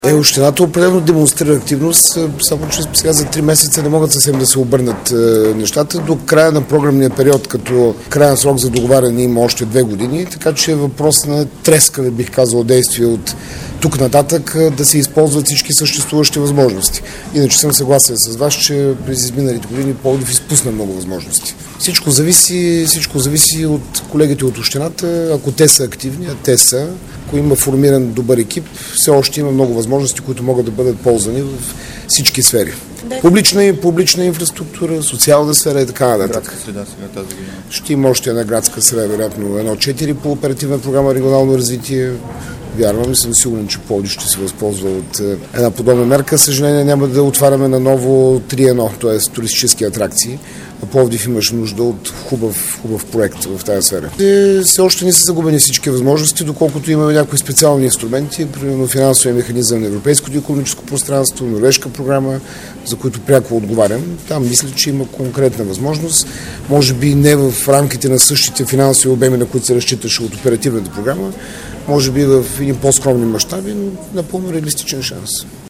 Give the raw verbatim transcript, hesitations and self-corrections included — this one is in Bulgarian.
Е, общината определено демонстрира активност, само че сега за три месеца не могат съвсем да се обърнат е, нещата. До края на програмния период, като крайен срок за договаряне има още две години, така че е въпрос на трескаве, бих казал, действия от тук нататък да се използват всички съществуващи възможности. Иначе съм съгласен с вас, че през изминалите години Пловдив изпусна много възможности. Всичко зависи, всичко зависи от колегите от общината, ако те са активни, а те са, ако има формиран добър екип, все още има много възможности, които могат да бъдат ползвани в всички сфери. Публична и публична инфраструктура, социална сфера и така нататък. Градска среда сега тази година. Ще има още една градска среда, вероятно едно четири по оперативна програма регионално развитие. Вярвам и съм сигурен, че Пловдив ще се възползва от една подобна мерка. Съжаление няма да отваряме на ново три едно, т.е. туристически атракции. А Пловдив имаше нужда от хубав, хубав проект в тази сфера. И все още не са загубени всички възможности, доколкото имаме някои специални инструменти, примерно финансовия механизъм на Европейското икономическо пространство, Норвежка програма, за които пряко отговарям. Там мисля, че има конкретна възможност. Може би не в рамките на същите финансови обеми, на които се разчиташе от оперативната програма, може би в един по-скромни мащаби, но напълно реалистичен шанс.